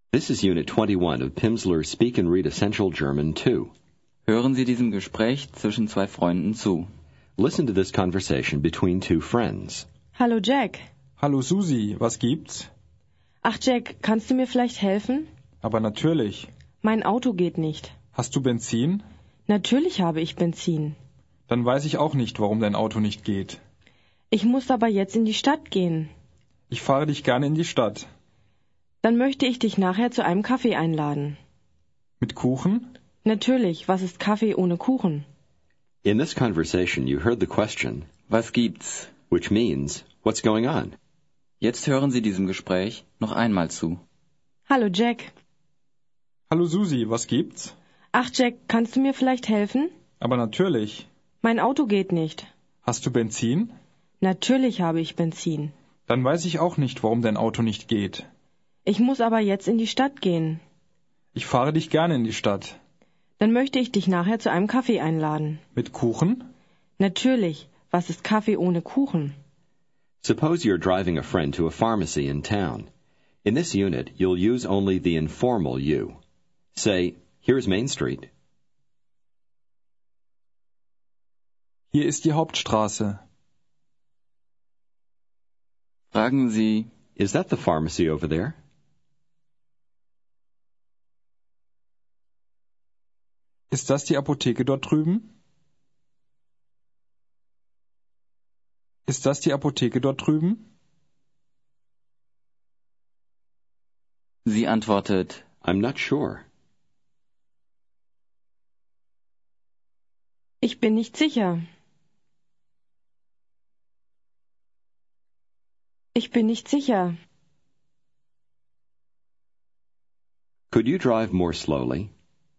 This is Unit 21 of Pimsleur's Speak and Read Essential German 2. Hören Sie diesem Gespräch zwischen zwei Freunden zu. Listen to this conversation between two friends. Hallo Jack. Hallo Susi, was gibt's? Ach Jack, kannst du mir vielleicht helfen? Aber natürlich. Mein Auto geht nicht. Hast du Benzin? Natürlich habe ich Benzin. Dann weiß ich auch nicht, warum dein Auto nicht geht. Ich muss aber jetzt in die Stadt gehen. Ich fahre dich gerne in die Stadt. Dann möchte ich dich nachher zu einem Kaffee einladen. Mit Kuchen? Natürlich, was ist Kaffee ohne Kuchen? In this conversation, you heard the question, Was gibt's? which means, what's going on? Jetzt hören Sie diesem Gespräch noch einmal zu. Hallo Jack. Hallo Susi, was gibt's? Ach Jack, kannst du mir vielleicht helfen? Aber natürlich. Mein Auto geht nicht. Hast du Benzin? Natürlich habe ich Benzin. Dann weiß ich auch nicht, warum dein Auto nicht geht. Ich muss aber jetzt in die Stadt gehen. Ich fahre dich gerne in die Stadt. Dann möchte ich dich nachher zu einem Kaffee einladen. Mit Kuchen? Natürlich, was ist Kaffee ohne Kuchen? Suppose you're driving a friend to a pharmacy in town. In this unit, you'll use only the informal you. Say, here's Main Street. Hier ist die Hauptstraße. Fragen Sie, Is that the pharmacy over there? Ist das die Apotheke dort drüben? Ist das die Apotheke dort drüben? sie antwortet, I'm not sure. Ich bin nicht sicher. Ich bin nicht sicher. Could you drive more slowly?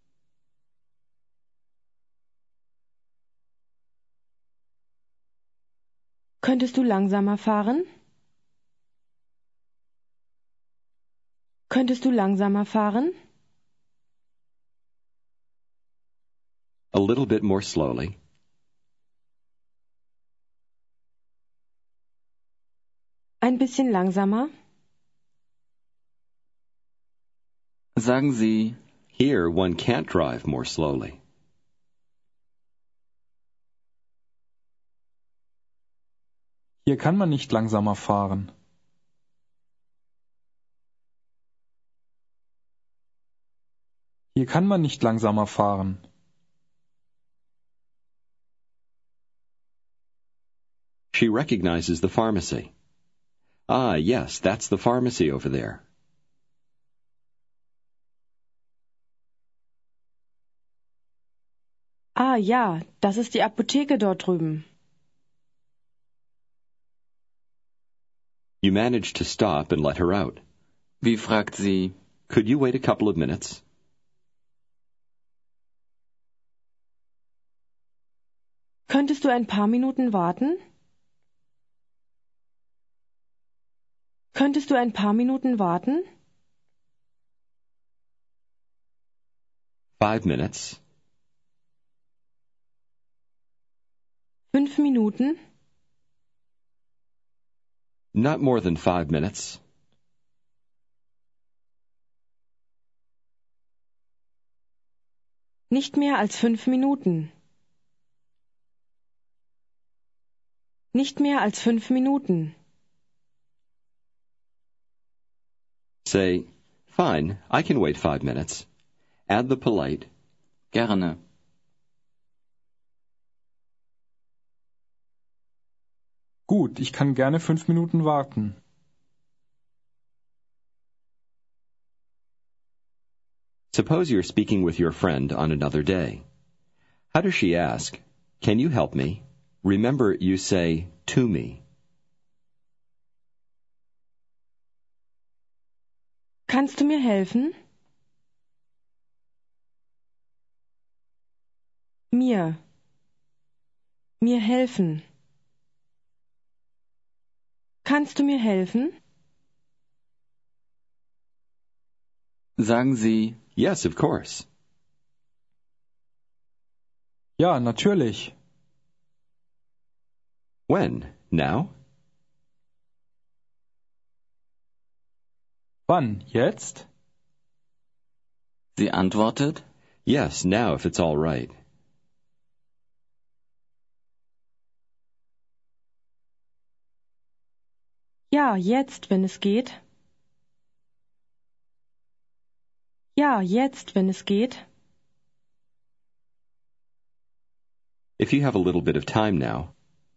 Könntest du langsamer fahren? Könntest du langsamer fahren? A little bit more slowly. Ein bisschen langsamer? sagen Sie, Here, one can't drive more slowly. Hier kann man nicht langsamer fahren. Hier kann man nicht langsamer fahren. She recognizes the pharmacy. Ah, yes, that's the pharmacy over there. Ah ja, das ist die Apotheke dort drüben. You manage to stop and let her out. wie fragt sie, Could you wait a couple of minutes? Könntest du ein paar Minuten warten? Könntest du ein paar Minuten warten? 5 minutes. 5 Minuten? Not more than 5 minutes. Nicht mehr als 5 Minuten. Nicht mehr als 5 Minuten. Say, fine, I can wait 5 minutes. Add the polite, gerne. Gut, ich kann gerne 5 Minuten warten. suppose you're speaking with your friend on another day. How does she ask, can you help me? Remember, you say, to me. Kannst du mir helfen? Mir. Mir helfen. Kannst du mir helfen? Sagen Sie, Yes, of course. Ja, natürlich. When? Now? Wann? Jetzt? Sie antwortet, Yes, now if it's all right. Ja, jetzt, wenn es geht. Ja, jetzt, wenn es geht. If you have a little bit of time now.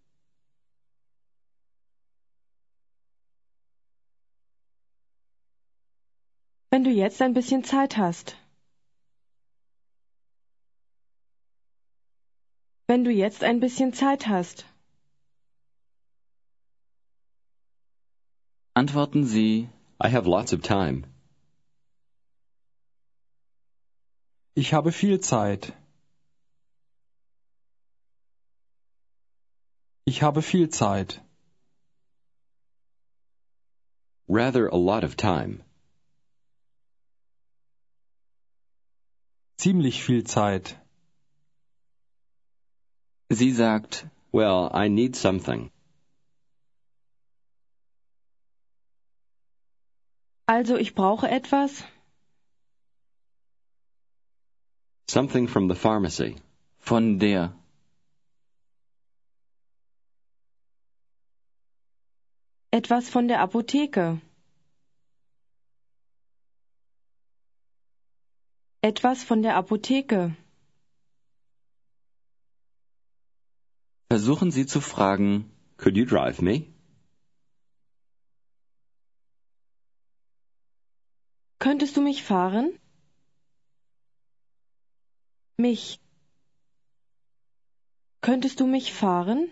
Wenn du jetzt ein bisschen Zeit hast. Wenn du jetzt ein bisschen Zeit hast. antworten Sie, I have lots of time. Ich habe viel Zeit. Ich habe viel Zeit. Rather a lot of time. Ziemlich viel Zeit. sie sagt, Well, I need something. Also, ich brauche etwas. Something from the pharmacy. von der, Etwas von der Apotheke. Etwas von der Apotheke. versuchen Sie zu fragen, Could you drive me? Könntest du mich fahren? Mich. Könntest du mich fahren?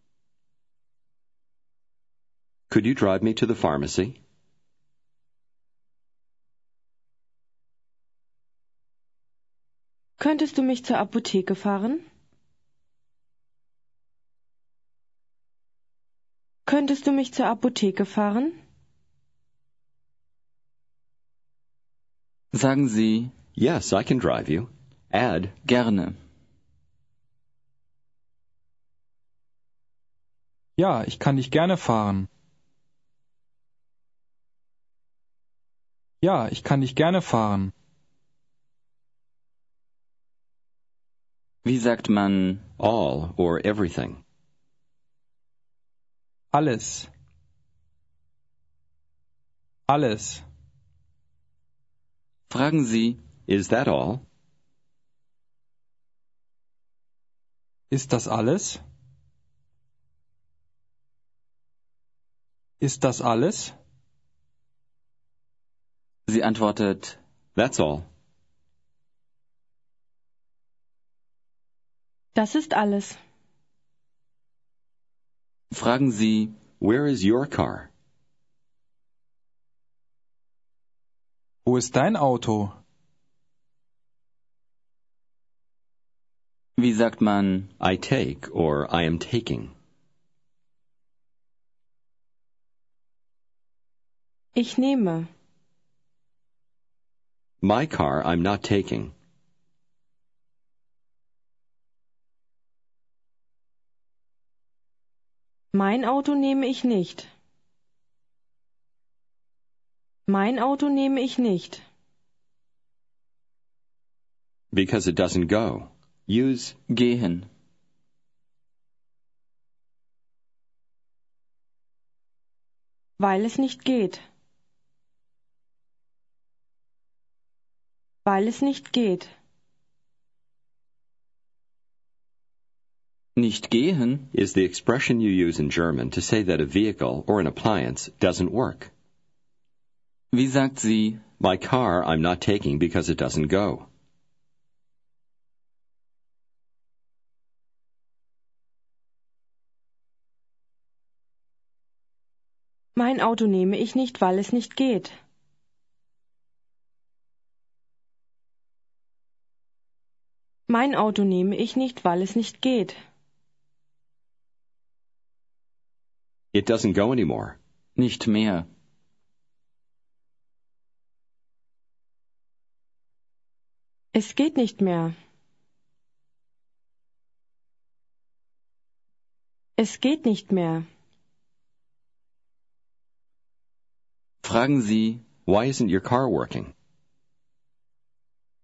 Could you drive me to the pharmacy? Könntest du mich zur Apotheke fahren? Könntest du mich zur Apotheke fahren? sagen Sie, Yes, I can drive you. Add, gerne. Ja, ich kann dich gerne fahren. Ja, ich kann dich gerne fahren. Wie sagt man, all or everything. Alles. Alles. fragen Sie, Is that all? Ist das alles? Ist das alles? sie antwortet, That's all. Das ist alles. fragen Sie, Where is your car? Wo ist dein Auto? wie sagt man, I take or I am taking. Ich nehme. My car I'm not taking. Mein Auto nehme ich nicht. Mein Auto nehme ich nicht. Because it doesn't go. Use gehen. Weil es nicht geht. Weil es nicht geht. Nicht gehen, is the expression you use in German to say that a vehicle or an appliance doesn't work. wie sagt sie, My car I'm not taking because it doesn't go. Mein Auto nehme ich nicht, weil es nicht geht. Mein Auto nehme ich nicht, weil es nicht geht. It doesn't go anymore. nicht mehr. Es geht nicht mehr. Es geht nicht mehr. Fragen Sie, Why isn't your car working?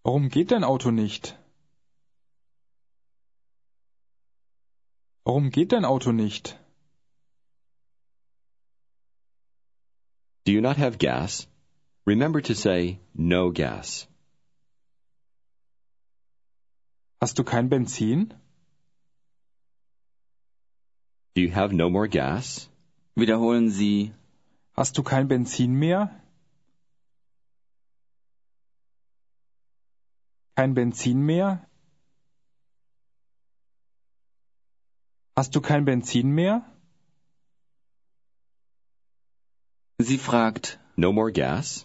Warum geht dein Auto nicht? Warum geht dein Auto nicht? Do you not have gas? Remember to say no gas. Hast du kein Benzin? Do you have no more gas? Wiederholen Sie. Hast du kein Benzin mehr? Kein Benzin mehr? Hast du kein Benzin mehr? Sie fragt. No more gas?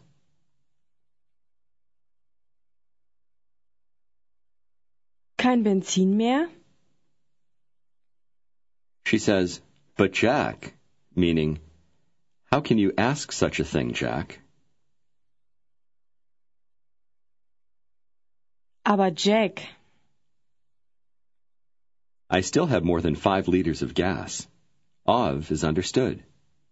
Kein Benzin mehr? She says, but Jack, meaning, how can you ask such a thing, Jack? Aber Jack, I still have more than 5 liters of gas. Of is understood.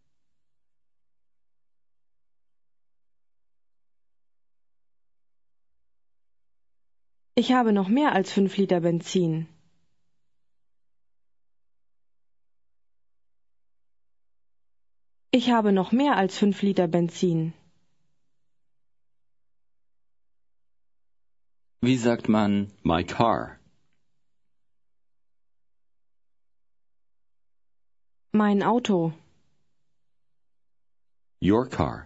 ich habe noch mehr als 5 Liter Benzin. Ich habe noch mehr als 5 Liter Benzin. Wie sagt man? My car. Mein Auto. Your car.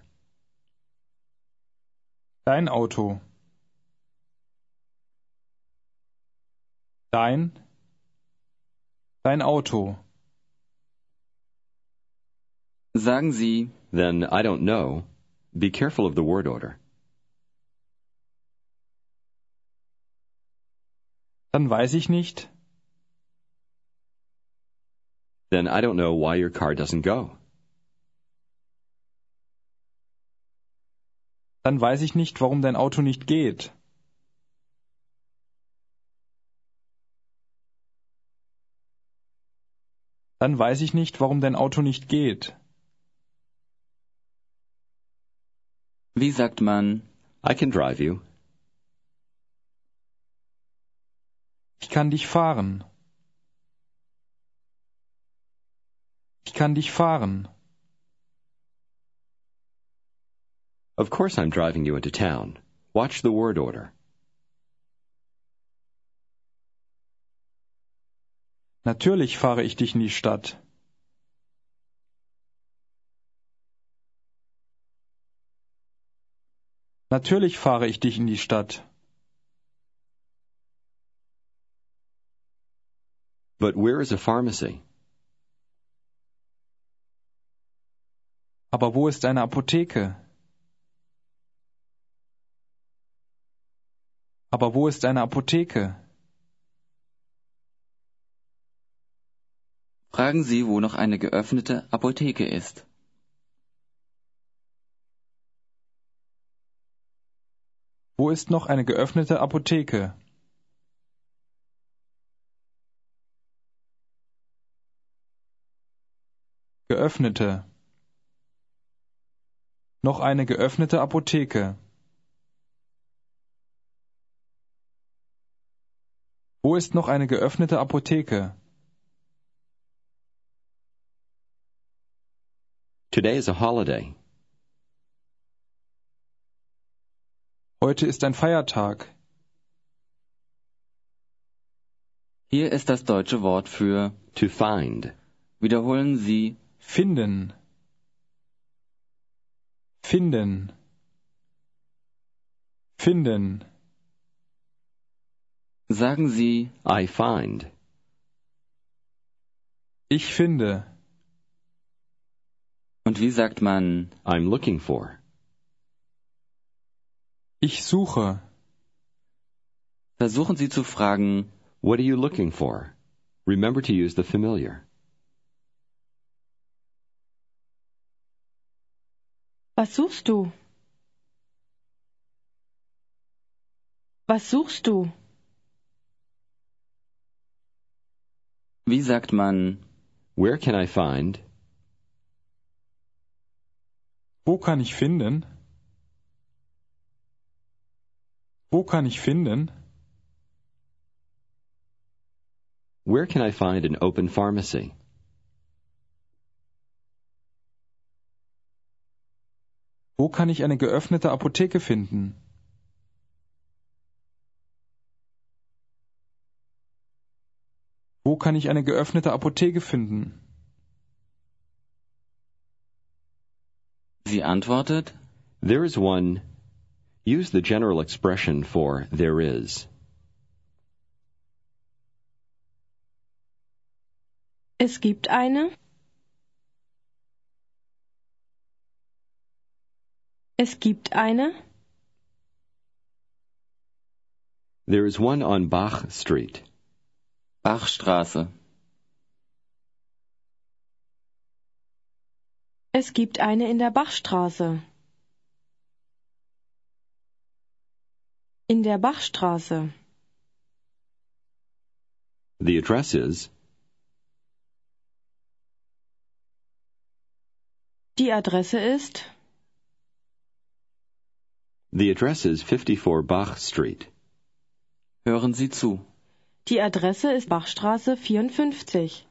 Dein Auto. Dein Auto. Sagen Sie. Then I don't know. Be careful of the word order. Dann weiß ich nicht. Then I don't know why your car doesn't go. Dann weiß ich nicht, warum dein Auto nicht geht. Dann weiß ich nicht, warum dein Auto nicht geht. Wie sagt man? I can drive you. Ich kann dich fahren. Ich kann dich fahren. Of course I'm driving you into town. Watch the word order. Natürlich fahre ich dich in die Stadt. Natürlich fahre ich dich in die Stadt. But where is a pharmacy? Aber wo ist eine Apotheke? Aber wo ist eine Apotheke? Fragen Sie, wo noch eine geöffnete Apotheke ist. Wo ist noch eine geöffnete Apotheke? Geöffnete. Noch eine geöffnete Apotheke. Wo ist noch eine geöffnete Apotheke? Today is a holiday. Heute ist ein Feiertag. Hier ist das deutsche Wort für To find. wiederholen Sie. Finden. Finden. Finden. Sagen Sie. I find. Ich finde. Und wie sagt man? I'm looking for. Ich suche. Versuchen Sie zu fragen. What are you looking for? Remember to use the familiar. Was suchst du? Was suchst du? Wie sagt man? Where can I find? Wo kann ich finden? Wo kann ich finden? Where can I find an open pharmacy? Wo kann ich eine geöffnete Apotheke finden? Wo kann ich eine geöffnete Apotheke finden? Sie antwortet, There is one. Use the general expression for there is. Es gibt eine. Es gibt eine. There is one on Bach Street. Bachstraße. Es gibt eine in der Bachstraße. In der Bachstraße. The address is. Die Adresse ist. The address is 54 Bach Street. Hören Sie zu. Die Adresse ist Bachstraße 54.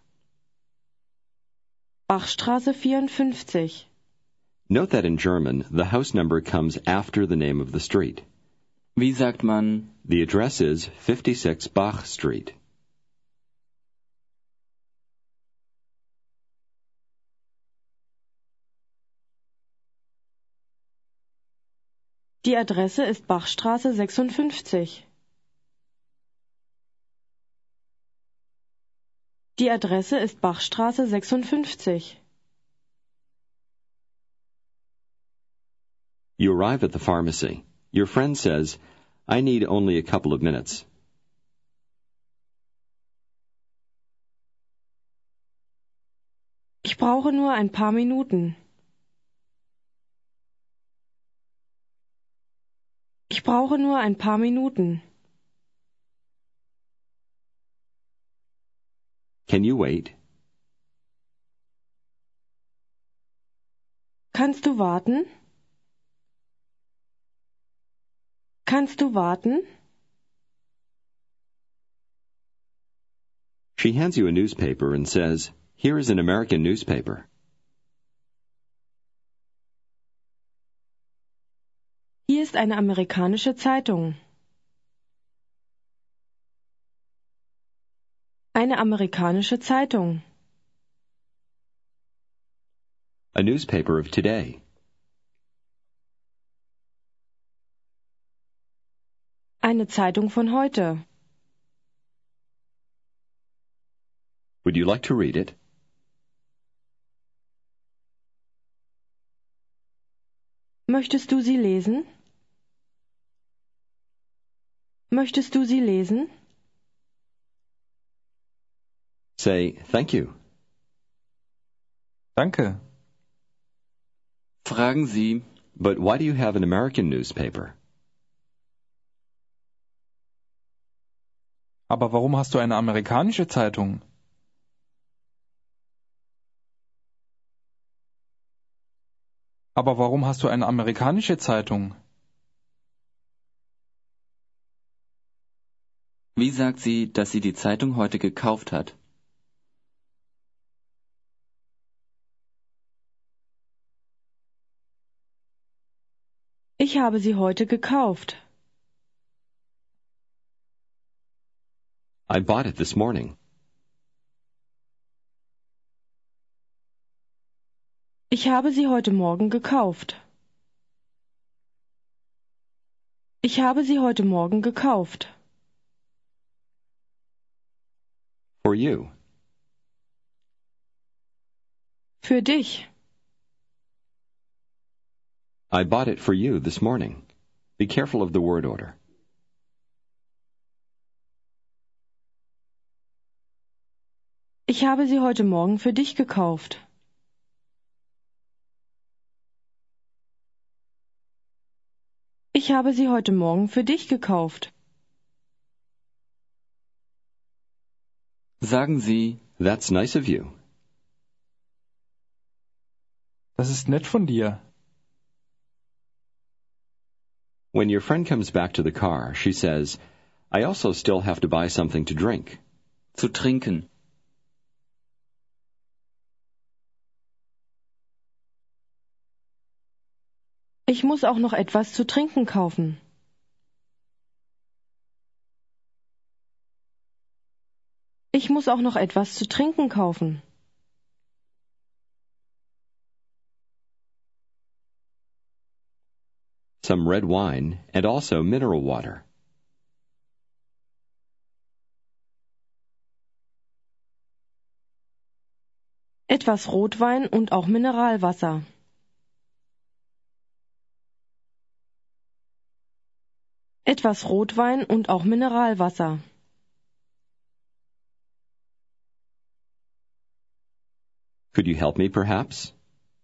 Bachstraße 54. Note that in German, the house number comes after the name of the street. Wie sagt man, The address is 56 Bach Street. Die Adresse ist Bachstraße 56. Die Adresse ist Bachstraße 56. You arrive at the pharmacy. Your friend says, I need only a couple of minutes. Ich brauche nur ein paar Minuten. Ich brauche nur ein paar Minuten. Can you wait? Kannst du warten? Kannst du warten? She hands you a newspaper and says, Here is an American newspaper. Hier ist eine amerikanische Zeitung. Eine amerikanische Zeitung. A newspaper of today. Eine Zeitung von heute. Would you like to read it? Möchtest du sie lesen? Möchtest du sie lesen? Say, thank you. Danke. fragen Sie, But why do you have an American newspaper? Aber warum hast du eine amerikanische Zeitung? Aber warum hast du eine amerikanische Zeitung? wie sagt sie, dass sie die Zeitung heute gekauft hat? Ich habe sie heute gekauft. I bought it this morning. Ich habe sie heute Morgen gekauft. Ich habe sie heute Morgen gekauft. For you. Für dich. I bought it for you this morning. Be careful of the word order. Ich habe sie heute Morgen für dich gekauft. Ich habe sie heute Morgen für dich gekauft. Sagen Sie, That's nice of you. Das ist nett von dir. When your friend comes back to the car, she says, I also still have to buy something to drink. Zu trinken. Ich muss auch noch etwas zu trinken kaufen. Ich muss auch noch etwas zu trinken kaufen. Some red wine and also mineral water. Etwas Rotwein und auch Mineralwasser. Etwas Rotwein und auch Mineralwasser. Could you help me, perhaps?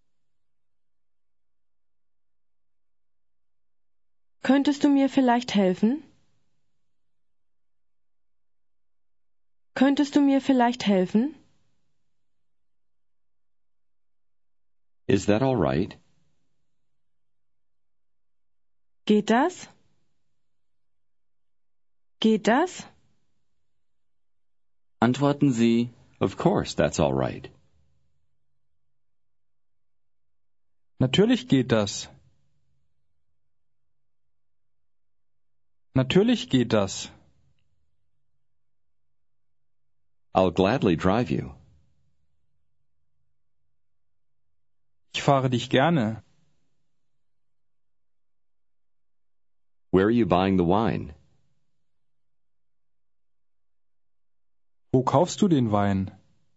Könntest du mir vielleicht helfen? Könntest du mir vielleicht helfen? Is that all right? Geht das? Geht das? Antworten Sie, Of course, that's all right. Natürlich geht das. Natürlich geht das. I'll gladly drive you. Ich fahre dich gerne. Where are you buying the wine? Wo kaufst du den Wein?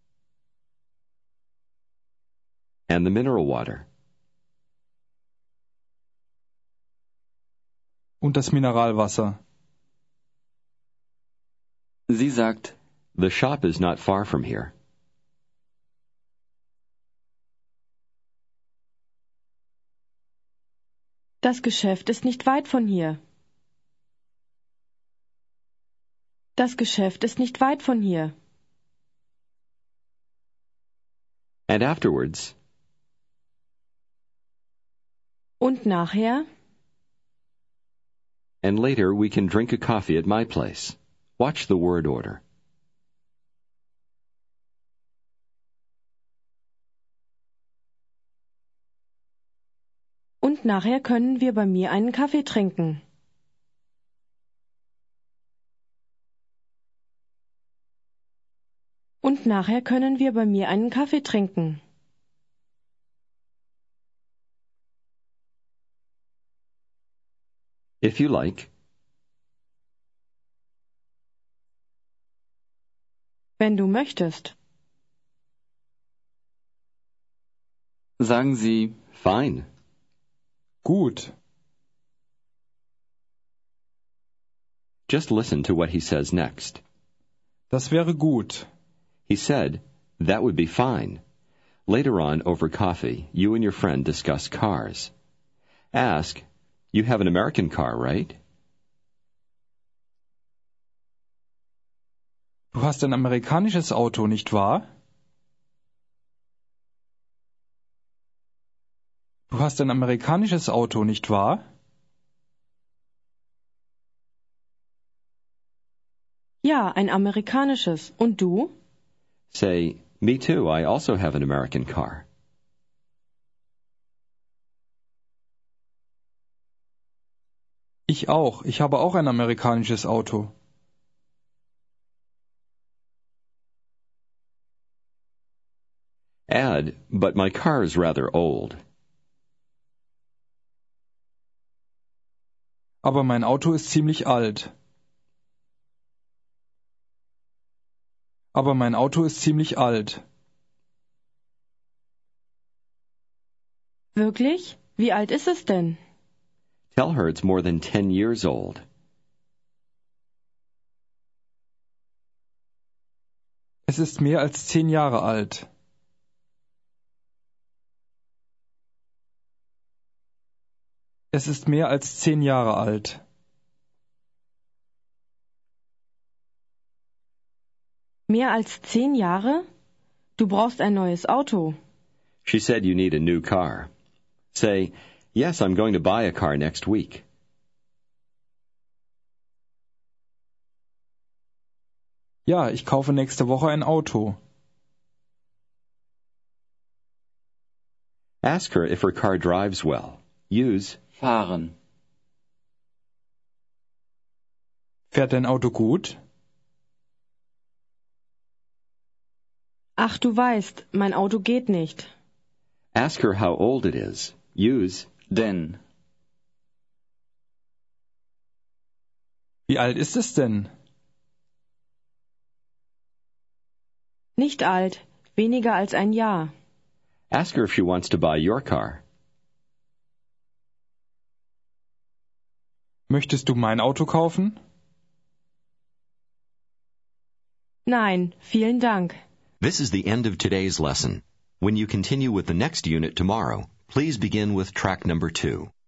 And the mineral water. Und das Mineralwasser. sie sagt, The shop is not far from here. Das Geschäft ist nicht weit von hier. Das Geschäft ist nicht weit von hier. And afterwards, Und nachher? and later we can drink a coffee at my place. Watch the word order. Und nachher können wir bei mir einen Kaffee trinken. Und nachher können wir bei mir einen Kaffee trinken. If you like, Wenn du möchtest. sagen Sie, fine. Gut. Just listen to what he says next. Das wäre gut. He said, that would be fine. Later on, over coffee, you and your friend discuss cars. Ask, you have an American car, right? Du hast ein amerikanisches Auto, nicht wahr? Du hast ein amerikanisches Auto, nicht wahr? Ja, ein amerikanisches. Und du? Say, me too, I also have an American car. Ich auch. Ich habe auch ein amerikanisches Auto. Add, but my car is rather old. Aber mein Auto ist ziemlich alt. Aber mein Auto ist ziemlich alt. Wirklich? Wie alt ist es denn? Tell her it's more than 10 years old. Es ist mehr als 10 Jahre alt. Es ist mehr als 10 Jahre alt. Mehr als 10 Jahre? Du brauchst ein neues Auto. She said you need a new car. Say, yes, I'm going to buy a car next week. Ja, ich kaufe nächste Woche ein Auto. Ask her if her car drives well. Use fahren, Fährt dein Auto gut? Ach, du weißt, mein Auto geht nicht. Ask her how old it is. Use denn, Wie alt ist es denn? Nicht alt, weniger als ein Jahr. Ask her if she wants to buy your car. Möchtest du mein Auto kaufen? Nein, vielen Dank. This is the end of today's lesson. When you continue with the next unit tomorrow, please begin with track number 2.